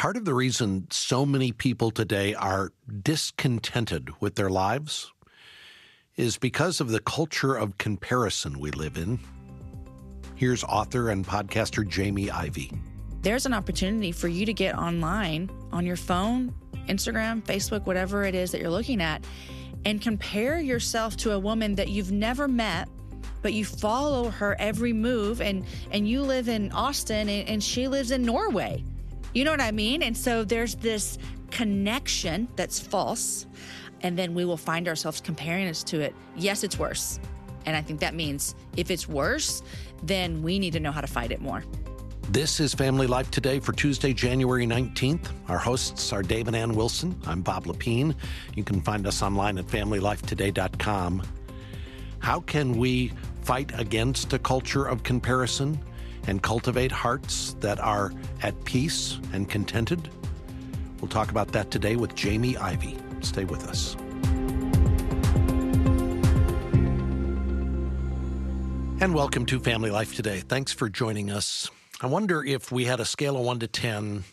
part of the reason so many people today are discontented with their lives is because of the culture of comparison we live in. Here's author and podcaster Jamie Ivey. There's an opportunity for you to get online on your phone, Instagram, Facebook, whatever it is that you're looking at, and compare yourself to a woman that you've never met, but you follow her every move, and you live in Austin and she lives in Norway. You know what I mean? And so there's this connection that's false, and then we will find ourselves comparing us to it. Yes, it's worse. And I think that means if it's worse, then we need to know how to fight it more. This is Family Life Today for Tuesday, January 19th. Our hosts are Dave and Ann Wilson. I'm Bob Lepine. You can find us online at FamilyLifeToday.com. How can we fight against a culture of comparison and cultivate hearts that are at peace and contented? We'll talk about that today with Jamie Ivey. Stay with us. And welcome to Family Life Today. Thanks for joining us. I wonder if we had a scale of 1 to 10.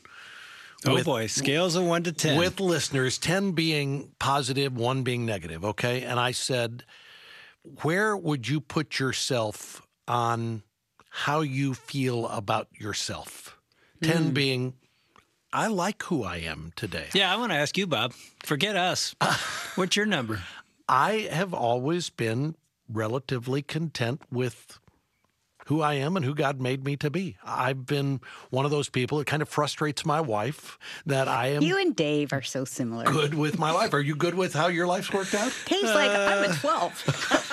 Scales of 1 to 10. With listeners, 10 being positive, 1 being negative, okay? And I said, where would you put yourself on how you feel about yourself? 10 being, I like who I am today. Yeah, I want to ask you, Bob. Forget us. What's your number? I have always been relatively content with who I am and who God made me to be. I've been one of those people. It kind of frustrates my wife that I am. You and Dave are so similar. Good with my life. Are you good with how your life's worked out? Dave's like, I'm a 12.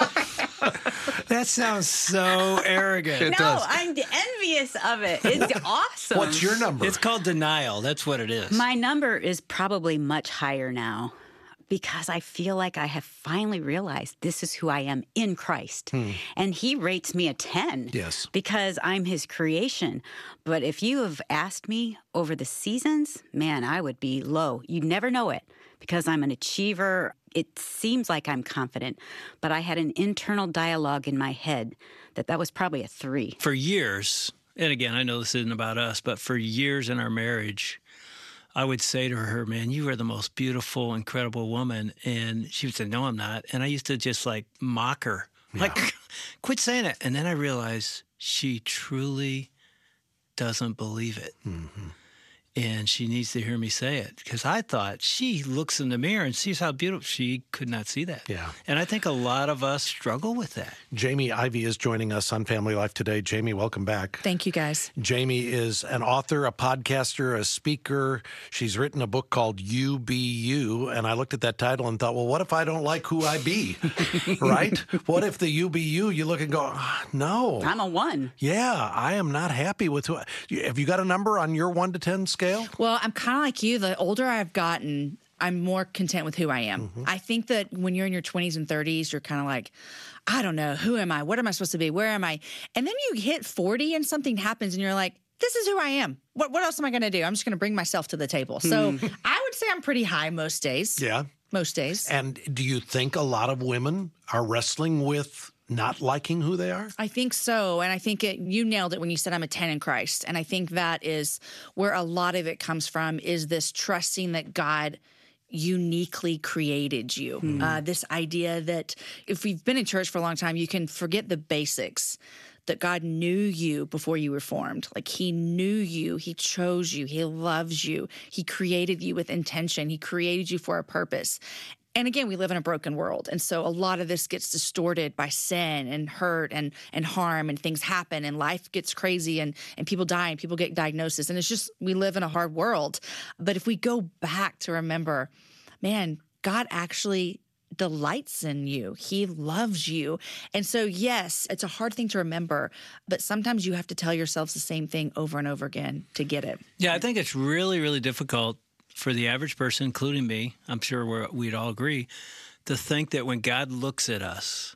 That sounds so arrogant. I'm envious of it. It's awesome. What's your number? It's called denial. That's what it is. My number is probably much higher now, because I feel like I have finally realized this is who I am in Christ. And he rates me a 10. Yes. Because I'm his creation. But if you have asked me over the seasons, man, I would be low. You'd never know it because I'm an achiever. It seems like I'm confident, but I had an internal dialogue in my head that was probably a 3. For years, and again, I know this isn't about us, but for years in our marriage, I would say to her, man, you are the most beautiful, incredible woman. And she would say, no, I'm not. And I used to just like mock her, like, quit saying it. And then I realized she truly doesn't believe it. Mm-hmm. And she needs to hear me say it, because I thought she looks in the mirror and sees how beautiful. She could not see that. Yeah. And I think a lot of us struggle with that. Jamie Ivey is joining us on Family Life Today. Jamie, welcome back. Thank you, guys. Jamie is an author, a podcaster, a speaker. She's written a book called You Be You. And I looked at that title and thought, well, what if I don't like who I be? Right? What if the You Be You, you look and go, no. I'm a 1. Yeah, I am not happy with who. Have you got a number on your 1 to 10 scale? Well, I'm kind of like you. The older I've gotten, I'm more content with who I am. Mm-hmm. I think that when you're in your 20s and 30s, you're kind of like, I don't know, who am I? What am I supposed to be? Where am I? And then you hit 40 and something happens and you're like, this is who I am. What else am I going to do? I'm just going to bring myself to the table. So I would say I'm pretty high most days. Yeah. Most days. And do you think a lot of women are wrestling with not liking who they are? I think so. And I think you nailed it when you said I'm a 10 in Christ. And I think that is where a lot of it comes from, is this trusting that God uniquely created you. This idea that if we've been in church for a long time, you can forget the basics, that God knew you before you were formed. Like he knew you, he chose you, he loves you, he created you with intention, he created you for a purpose. And again, we live in a broken world. And so a lot of this gets distorted by sin and hurt and harm, and things happen and life gets crazy and people die and people get diagnoses. And it's just, we live in a hard world. But if we go back to remember, man, God actually delights in you. He loves you. And so, yes, it's a hard thing to remember, but sometimes you have to tell yourselves the same thing over and over again to get it. Yeah, I think it's really, really difficult for the average person, including me, I'm sure we'd all agree, to think that when God looks at us,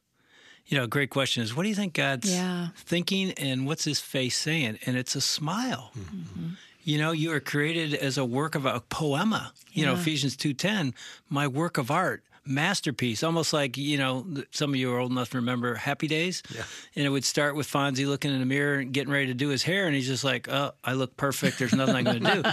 a great question is, what do you think God's thinking and what's his face saying? And it's a smile. Mm-hmm. You are created as a work of a poema. Ephesians 2:10, my work of art. Masterpiece, almost like, some of you are old enough to remember Happy Days. Yeah. And it would start with Fonzie looking in the mirror and getting ready to do his hair. And he's just like, oh, I look perfect. There's nothing I'm going to do.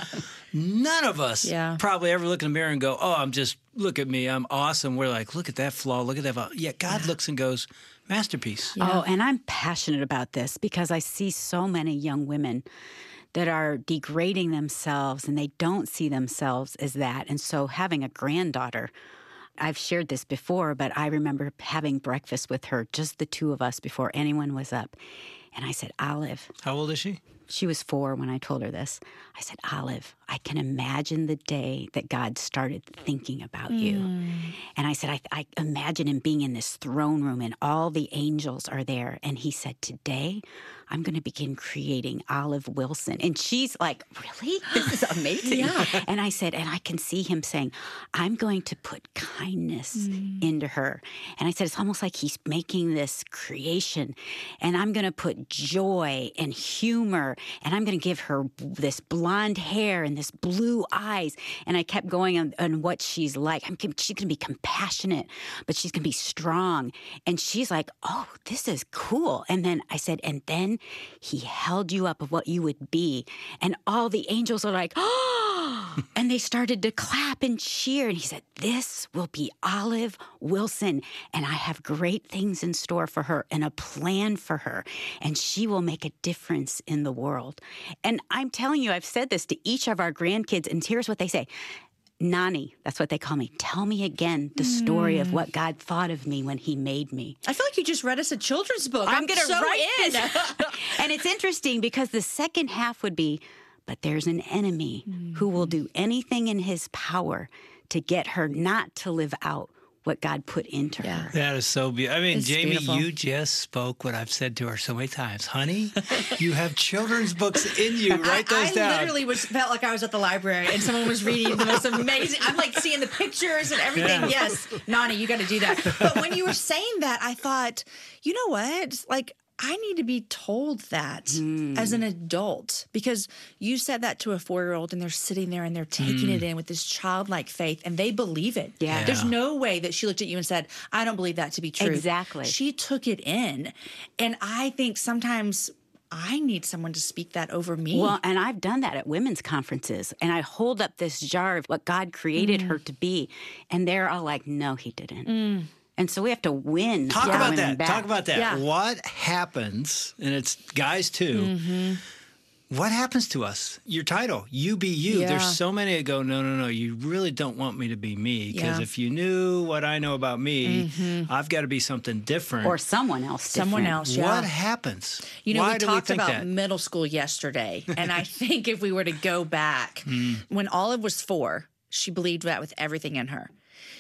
None of us probably ever look in the mirror and go, look at me, I'm awesome. We're like, look at that flaw, look at that flaw. Yeah, God looks and goes, masterpiece. Yeah. Oh, and I'm passionate about this because I see so many young women that are degrading themselves and they don't see themselves as that. And so having a granddaughter, I've shared this before, but I remember having breakfast with her, just the two of us before anyone was up. And I said, Olive. How old is she? She was 4 when I told her this. I said, Olive, I can imagine the day that God started thinking about you. And I said, I imagine him being in this throne room and all the angels are there. And he said, today I'm going to begin creating Olive Wilson. And she's like, really? This is amazing. And I said, and I can see him saying, I'm going to put kindness into her. And I said, it's almost like he's making this creation. And I'm going to put joy and humor. And I'm going to give her this blonde hair and this blue eyes. And I kept going on what she's like. She's going to be compassionate, but she's going to be strong. And she's like, oh, this is cool. And then I said, and then he held you up of what you would be. And all the angels are like, oh, and they started to clap and cheer. And he said, this will be Olive Wilson. And I have great things in store for her and a plan for her. And she will make a difference in the world. And I'm telling you, I've said this to each of our grandkids. And here's what they say. Nani, that's what they call me. Tell me again the story of what God thought of me when he made me. I feel like you just read us a children's book. I'm going to write this. And it's interesting because the second half would be, but there's an enemy who will do anything in his power to get her not to live out what God put into her. That is so beautiful. I mean, It's Jamie, beautiful. you just spoke what I've said to her so many times. Honey, you have children's books in you. Write those down. I literally felt like I was at the library and someone was reading the most amazing. I'm like seeing the pictures and everything. Yeah. Yes, Nani, you got to do that. But when you were saying that, I thought, you know what? Like, I need to be told that as an adult, because you said that to a 4-year-old and they're sitting there and they're taking it in with this childlike faith and they believe it. Yeah. There's no way that she looked at you and said, I don't believe that to be true. Exactly. She took it in. And I think sometimes I need someone to speak that over me. Well, and I've done that at women's conferences. And I hold up this jar of what God created her to be. And they're all like, no, he didn't. And so we have to win. Talk about women that. back. Talk about that. Yeah. What happens, and it's guys too, what happens to us? Your title, you be you. Yeah. There's so many that go, no, you really don't want me to be me. Because Yeah. if you knew what I know about me, I've got to be something different. Or someone else different. Someone else, yeah. What happens? You know, Why we do talked think about that? middle school yesterday, and I think if we were to go back, when Olive was 4, she believed that with everything in her.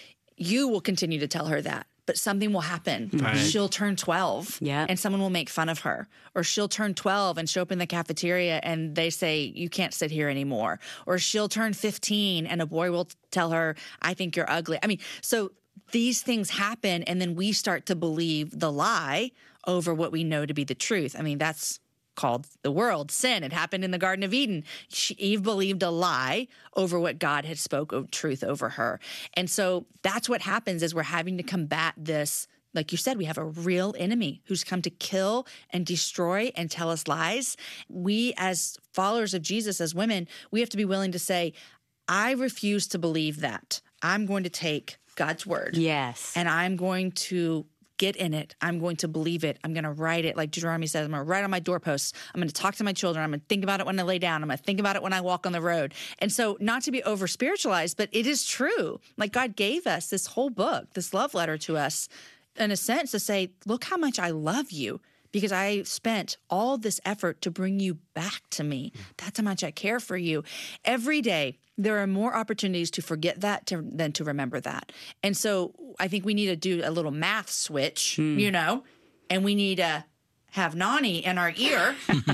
You will continue to tell her that, but something will happen. Right. She'll turn 12, Yeah. and someone will make fun of her. Or she'll turn 12 and show up in the cafeteria, and they say, you can't sit here anymore. Or she'll turn 15, and a boy will tell her, I think you're ugly. I mean, so these things happen, and then we start to believe the lie over what we know to be the truth. I mean, that's called the world sin. It happened in the Garden of Eden. Eve believed a lie over what God had spoke of truth over her. And so that's what happens is we're having to combat this. Like you said, we have a real enemy who's come to kill and destroy and tell us lies. We, as followers of Jesus, as women, we have to be willing to say, I refuse to believe that. I'm going to take God's word. Yes. And I'm going to get in it. I'm going to believe it. I'm going to write it. Like Deuteronomy says, I'm going to write on my doorposts. I'm going to talk to my children. I'm going to think about it when I lay down. I'm going to think about it when I walk on the road. And so not to be over spiritualized, but it is true. Like God gave us this whole book, this love letter to us in a sense to say, look how much I love you because I spent all this effort to bring you back to me. That's how much I care for you. Every day, there are more opportunities to forget that than to remember that. And so I think we need to do a little math switch, you know, and we need to have Nani in our ear,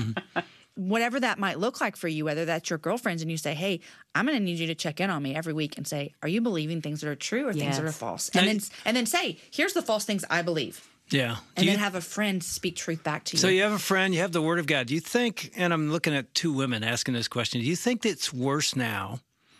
whatever that might look like for you, whether that's your girlfriends and you say, hey, I'm going to need you to check in on me every week and say, are you believing things that are true or things that are Yes. false? And then say, here's the false things I believe. Yeah. And then have a friend speak truth back to you. So you have a friend, you have the Word of God. Do you think, and I'm looking at 2 women asking this question, do you think it's worse now,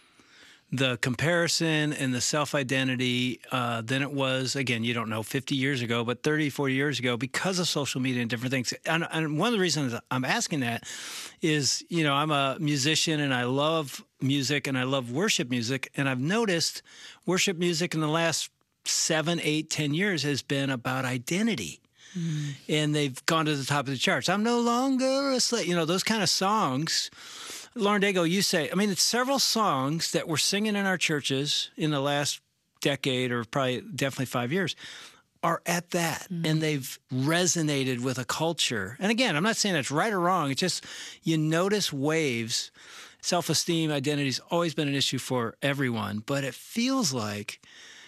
the comparison and the self-identity, than it was, again, you don't know, 50 years ago, but 30, 40 years ago because of social media and different things? And one of the reasons I'm asking that is, you know, I'm a musician and I love music and I love worship music. And I've noticed worship music in the last 7, 8, 10 years has been about identity. And they've gone to the top of the charts. I'm no longer a slave. Those kind of songs. Lauren Daigle, you say, it's several songs that we're singing in our churches in the last decade or probably definitely 5 years are at that. And they've resonated with a culture. And again, I'm not saying that's right or wrong. It's just you notice waves. Self-esteem, identity's always been an issue for everyone. But it feels like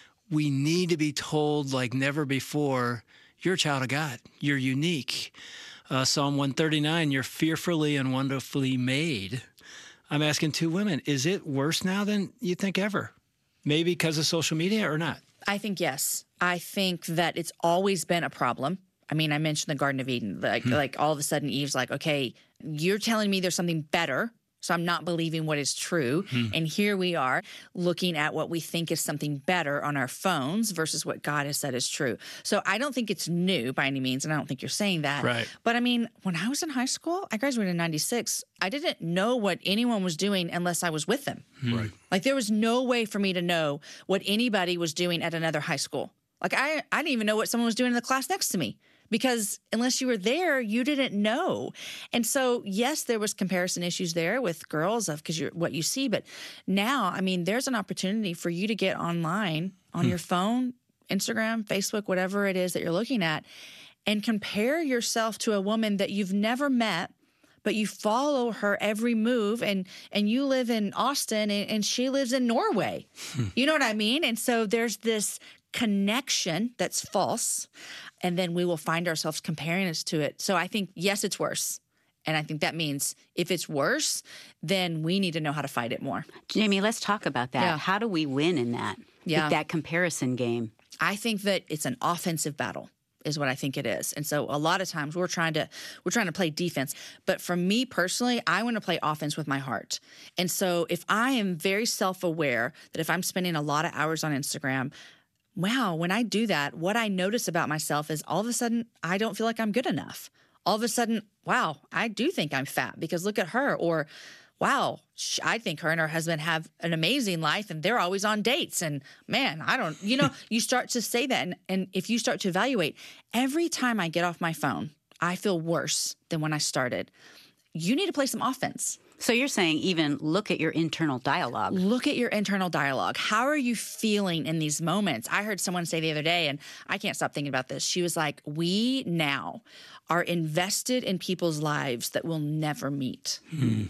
we need to be told like never before, you're a child of God. You're unique. Psalm 139, you're fearfully and wonderfully made. I'm asking two women, is it worse now than you think ever? Maybe because of social media or not? I think yes. I think that it's always been a problem. I mentioned the Garden of Eden. Like all of a sudden Eve's like, okay, you're telling me there's something better. So I'm not believing what is true. And here we are looking at what we think is something better on our phones versus what God has said is true. So I don't think it's new by any means, and I don't think you're saying that. Right. But when I was in high school, I graduated in 96, I didn't know what anyone was doing unless I was with them. Right. Like there was no way for me to know what anybody was doing at another high school. Like I didn't even know what someone was doing in the class next to me. Because unless you were there, you didn't know. And so, yes, there was comparison issues there with girls because you're what you see. But now, there's an opportunity for you to get online on your phone, Instagram, Facebook, whatever it is that you're looking at, and compare yourself to a woman that you've never met, but you follow her every move, and you live in Austin and she lives in Norway. You know what I mean? And so there's this connection that's false, and then we will find ourselves comparing us to it. So I think, yes, it's worse. And I think that means if it's worse, then we need to know how to fight it more. Jamie, let's talk about that. Yeah. How do we win in that? Yeah. With that comparison game? I think that it's an offensive battle is what I think it is. And so a lot of times we're trying to play defense. But for me personally, I want to play offense with my heart. And so if I am very self-aware that if I'm spending a lot of hours on Instagram, wow, when I do that, what I notice about myself is all of a sudden I don't feel like I'm good enough. All of a sudden, wow, I do think I'm fat because look at her. Or, wow, I think her and her husband have an amazing life and they're always on dates. And man, I don't, you start to say that. And if you start to evaluate, every time I get off my phone, I feel worse than when I started. You need to play some offense. So you're saying even look at your internal dialogue. Look at your internal dialogue. How are you feeling in these moments? I heard someone say the other day, and I can't stop thinking about this. She was like, we now are invested in people's lives that we'll never meet.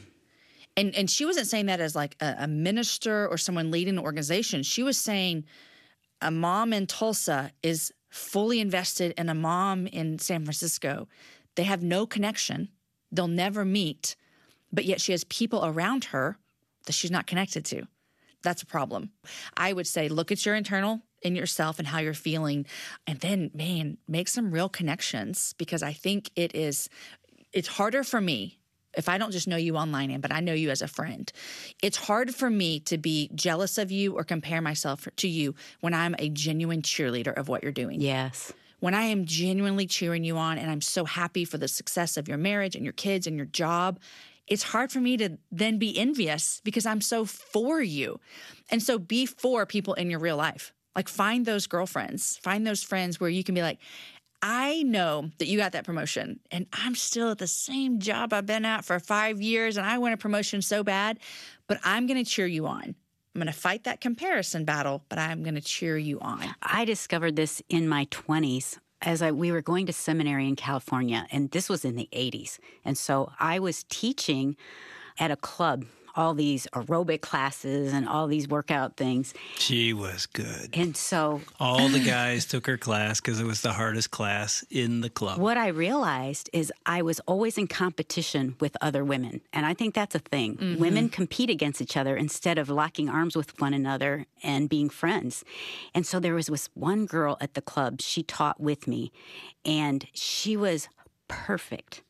And she wasn't saying that as like a minister or someone leading an organization. She was saying a mom in Tulsa is fully invested in a mom in San Francisco. They have no connection. They'll never meet. But yet she has people around her that she's not connected to. That's a problem. I would say look at your internal in yourself and how you're feeling. And then, man, make some real connections, because I think it's harder for me if I don't just know you online, but I know you as a friend. It's hard for me to be jealous of you or compare myself to you when I'm a genuine cheerleader of what you're doing. Yes. When I am genuinely cheering you on and I'm so happy for the success of your marriage and your kids and your job, it's hard for me to then be envious because I'm so for you. And so be for people in your real life. Like find those girlfriends, find those friends where you can be like, I know that you got that promotion and I'm still at the same job I've been at for 5 years and I want a promotion so bad, but I'm going to cheer you on. I'm going to fight that comparison battle, but I'm going to cheer you on. I discovered this in my 20s. We were going to seminary in California, and this was in the 80s. And so I was teaching at a club, all these aerobic classes and all these workout things. She was good. And so all the guys took her class because it was the hardest class in the club. What I realized is I was always in competition with other women. And I think that's a thing. Mm-hmm. Women compete against each other instead of locking arms with one another and being friends. And so there was this one girl at the club. She taught with me, and she was perfect.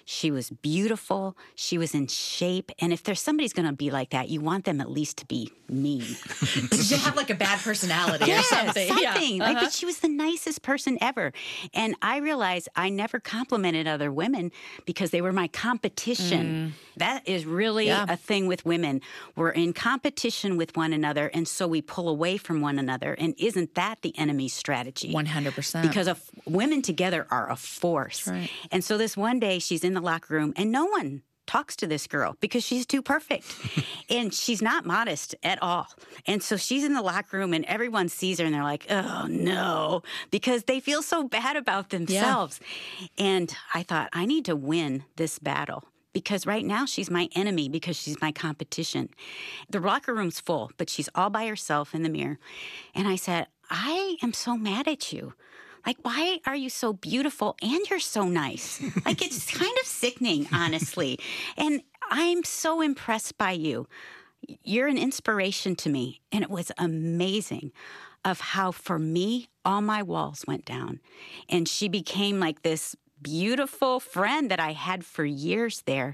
She was beautiful. She was in shape. And if there's somebody's going to be like that, you want them at least to be mean. Did you have like a bad personality or something? Something. Yeah. Like, but she was the nicest person ever. And I realized I never complimented other women because they were my competition. That is really a thing with women. We're in competition with one another, and so we pull away from one another. And isn't that the enemy's strategy? 100%. Because women together are a force. Right. And so this one day, she's in the locker room, and no one talks to this girl because she's too perfect. And she's not modest at all. And so she's in the locker room and everyone sees her and they're like, oh no, because they feel so bad about themselves. Yeah. And I thought, I need to win this battle. Because right now she's my enemy because she's my competition. The locker room's full, but she's all by herself in the mirror. And I said, I am so mad at you. Like, why are you so beautiful and you're so nice? Like, it's kind of sickening, honestly. And I'm so impressed by you. You're an inspiration to me. And it was amazing of how, for me, all my walls went down. And she became like this beautiful friend that I had for years there.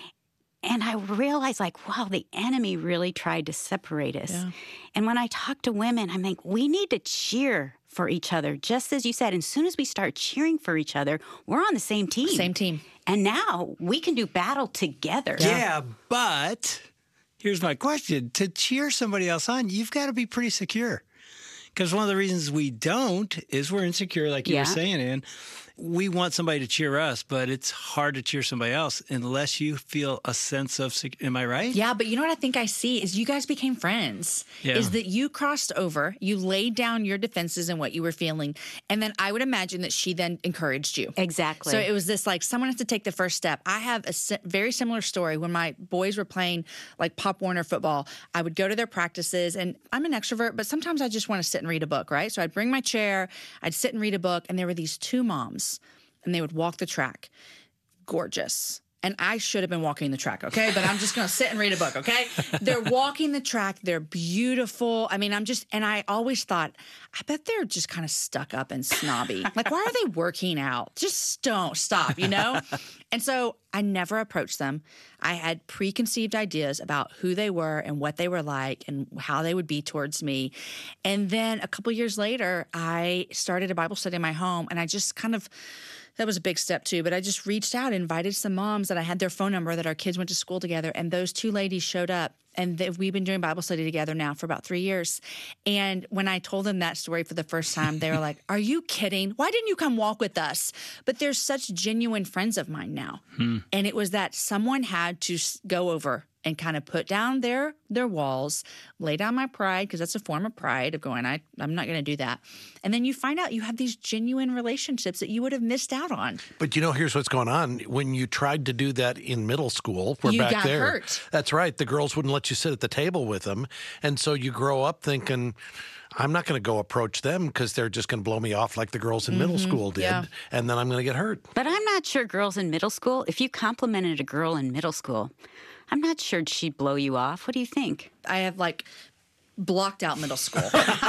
And I realized, like, wow, the enemy really tried to separate us. Yeah. And when I talk to women, I'm like, we need to cheer for each other. Just as you said, as soon as we start cheering for each other, we're on the same team. Same team. And now we can do battle together. Yeah, but here's my question. To cheer somebody else on, you've got to be pretty secure. Because one of the reasons we don't is we're insecure, like you were saying, Ann. We want somebody to cheer us, but it's hard to cheer somebody else unless you feel a sense of, am I right? Yeah, but you know what I think I see is you guys became friends. Yeah. Is that you crossed over, you laid down your defenses and what you were feeling, and then I would imagine that she then encouraged you. Exactly. So it was this like, someone has to take the first step. I have a very similar story. When my boys were playing like Pop Warner football, I would go to their practices, and I'm an extrovert, but sometimes I just want to sit and read a book, right? So I'd bring my chair, I'd sit and read a book, and there were these two moms. And they would walk the track. Gorgeous. And I should have been walking the track, okay? But I'm just going to sit and read a book, okay? They're walking the track. They're beautiful. I mean, and I always thought, I bet they're just kind of stuck up and snobby. Like, why are they working out? Just don't stop, you know? And so I never approached them. I had preconceived ideas about who they were and what they were like and how they would be towards me. And then a couple years later, I started a Bible study in my home, and I just kind of, that was a big step too, but I just reached out, invited some moms that I had their phone number, that our kids went to school together, and those two ladies showed up, and we've been doing Bible study together now for about 3 years. And when I told them that story for the first time, they were like, are you kidding? Why didn't you come walk with us? But they're such genuine friends of mine now. And it was that someone had to go over and kind of put down their walls, lay down my pride, because that's a form of pride of going, I'm not going to do that. And then you find out you have these genuine relationships that you would have missed out on. But you know, here's what's going on. When you tried to do that in middle school, you got hurt. That's right. The girls wouldn't let you sit at the table with them. And so you grow up thinking, I'm not going to go approach them because they're just going to blow me off like the girls in middle school did. Yeah. And then I'm going to get hurt. But I'm not sure girls in middle school, if you complimented a girl in middle school, I'm not sure she'd blow you off. What do you think? I have blocked out middle school.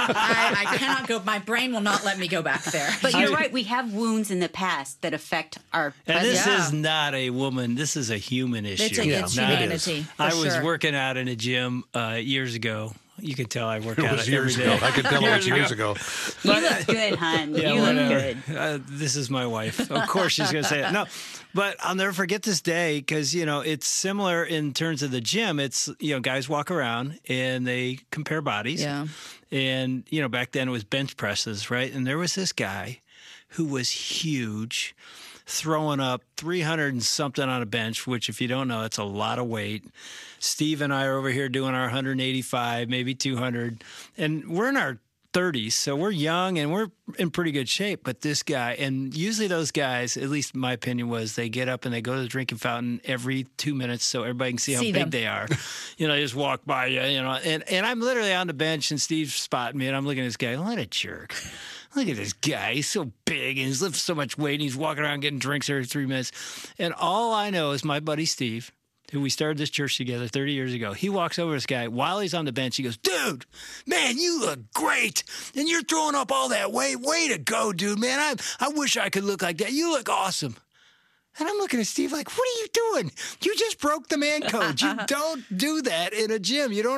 I cannot go. My brain will not let me go back there. But you're right. We have wounds in the past that affect our present. And this is not a woman. This is a human issue. It's humanity. I was working out in a gym years ago. You can tell I work out every years day. ago. I could tell it was years ago. You look good, hon. Yeah, you whatever. look good. This is my wife. Of course she's going to say it. No, but I'll never forget this day because, it's similar in terms of the gym. It's, guys walk around and they compare bodies. Yeah. And, back then it was bench presses, right? And there was this guy who was huge, throwing up 300 and something on a bench, which if you don't know, it's a lot of weight. Steve and I are over here doing our 185, maybe 200. And we're in our 30s, so we're young and we're in pretty good shape. But this guy, and usually those guys, at least my opinion was, they get up and they go to the drinking fountain every 2 minutes so everybody can see how big they are. They just walk by you, And I'm literally on the bench and Steve's spotting me and I'm looking at this guy, what a jerk. Look at this guy. He's so big and he's lifting so much weight and he's walking around getting drinks every 3 minutes. And all I know is my buddy Steve, who we started this church together 30 years ago, he walks over to this guy while he's on the bench. He goes, dude, man, you look great. And you're throwing up all that weight. Way to go, dude, man. I wish I could look like that. You look awesome. And I'm looking at Steve like, what are you doing? You just broke the man code. You don't do that in a gym. You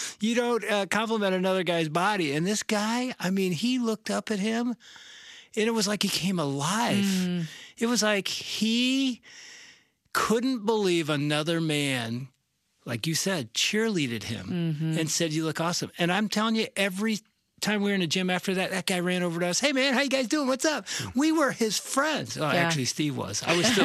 don't compliment another guy's body. And this guy, I mean, he looked up at him, and it was like he came alive. It was like he couldn't believe another man, like you said, cheerleaded him and said, you look awesome. And I'm telling you, every time we were in the gym after that, that guy ran over to us. Hey man, how you guys doing? What's up? We were his friends. Oh, actually Steve was.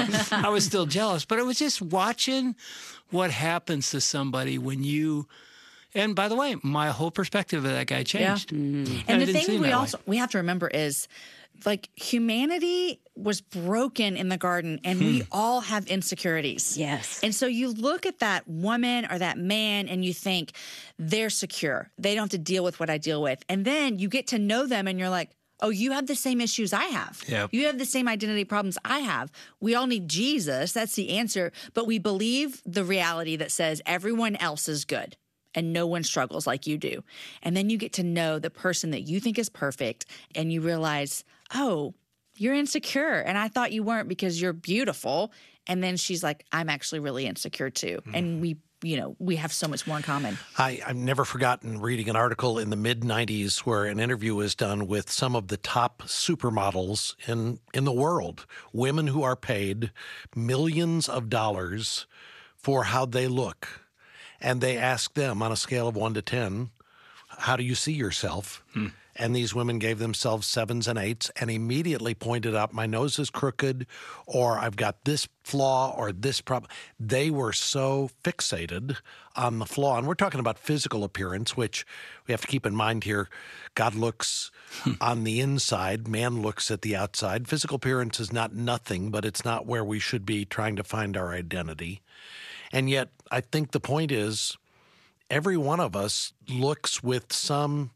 I was still jealous, but it was just watching what happens to somebody when you, and by the way, my whole perspective of that guy changed. And the thing we have to remember is, like, humanity was broken in the garden, and we all have insecurities. Yes. And so you look at that woman or that man and you think, they're secure. They don't have to deal with what I deal with. And then you get to know them and you're like, oh, you have the same issues I have. Yep. You have the same identity problems I have. We all need Jesus. That's the answer. But we believe the reality that says everyone else is good and no one struggles like you do. And then you get to know the person that you think is perfect, and you realize, oh, you're insecure. And I thought you weren't because you're beautiful. And then she's like, I'm actually really insecure too. And we have so much more in common. I've never forgotten reading an article in the mid-'90s where an interview was done with some of the top supermodels in the world, women who are paid millions of dollars for how they look. And they asked them on a scale of 1 to 10, how do you see yourself? And these women gave themselves 7s and 8s and immediately pointed out, my nose is crooked, or I've got this flaw or this problem. They were so fixated on the flaw. And we're talking about physical appearance, which we have to keep in mind here. God looks on the inside. Man looks at the outside. Physical appearance is not nothing, but it's not where we should be trying to find our identity. And yet, I think the point is, every one of us looks with some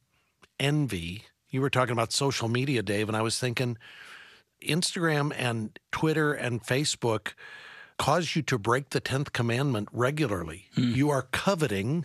envy. You were talking about social media, Dave, and I was thinking Instagram and Twitter and Facebook cause you to break the 10th commandment regularly. You are coveting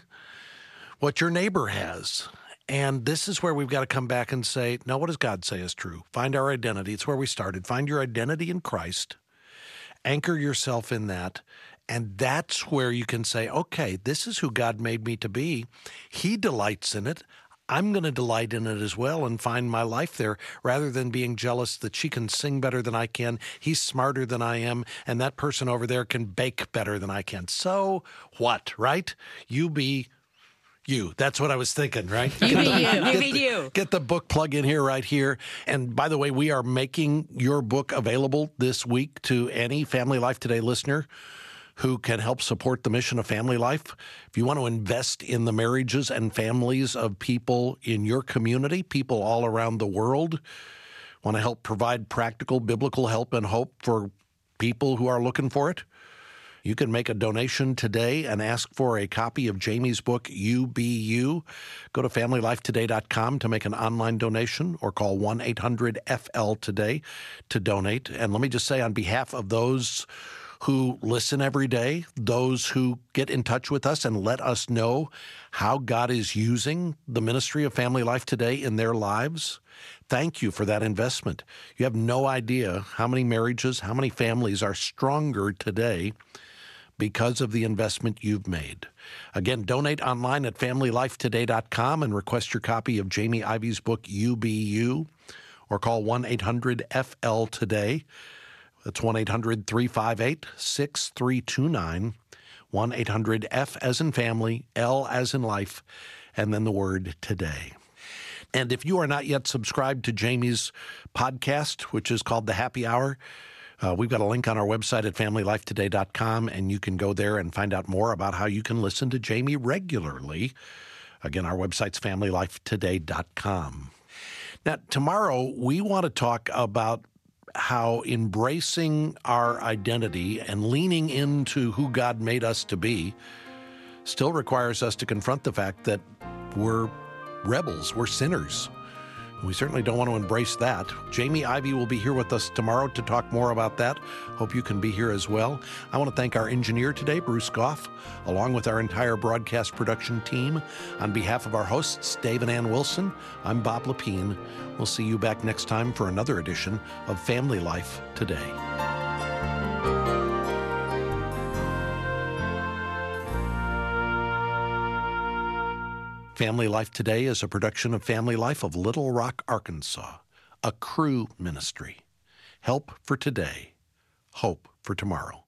what your neighbor has. And this is where we've got to come back and say, no, what does God say is true? Find our identity. It's where we started. Find your identity in Christ. Anchor yourself in that. And that's where you can say, okay, this is who God made me to be. He delights in it. I'm going to delight in it as well and find my life there, rather than being jealous that she can sing better than I can, he's smarter than I am, and that person over there can bake better than I can. So what, right? You be you. That's what I was thinking, right? You be you. You be you. Get the book plug in here, right here. And by the way, we are making your book available this week to any Family Life Today listener who can help support the mission of Family Life. If you want to invest in the marriages and families of people in your community, people all around the world, want to help provide practical biblical help and hope for people who are looking for it, you can make a donation today and ask for a copy of Jamie's book, You Be You. Go to FamilyLifeToday.com to make an online donation, or call 1-800-FL-TODAY to donate. And let me just say, on behalf of those who listen every day, those who get in touch with us and let us know how God is using the ministry of Family Life Today in their lives, thank you for that investment. You have no idea how many marriages, how many families are stronger today because of the investment you've made. Again, donate online at FamilyLifeToday.com and request your copy of Jamie Ivey's book, You Be You, or call 1-800-FL-TODAY. That's 1-800-358-6329, 1-800-F as in family, L as in life, and then the word today. And if you are not yet subscribed to Jamie's podcast, which is called The Happy Hour, we've got a link on our website at FamilyLifeToday.com, and you can go there and find out more about how you can listen to Jamie regularly. Again, our website's FamilyLifeToday.com. Now, tomorrow we want to talk about how embracing our identity and leaning into who God made us to be still requires us to confront the fact that we're rebels, we're sinners. We certainly don't want to embrace that. Jamie Ivey will be here with us tomorrow to talk more about that. Hope you can be here as well. I want to thank our engineer today, Bruce Goff, along with our entire broadcast production team. On behalf of our hosts, Dave and Ann Wilson, I'm Bob Lepine. We'll see you back next time for another edition of Family Life Today. Family Life Today is a production of Family Life of Little Rock, Arkansas, a Cru ministry. Help for today, hope for tomorrow.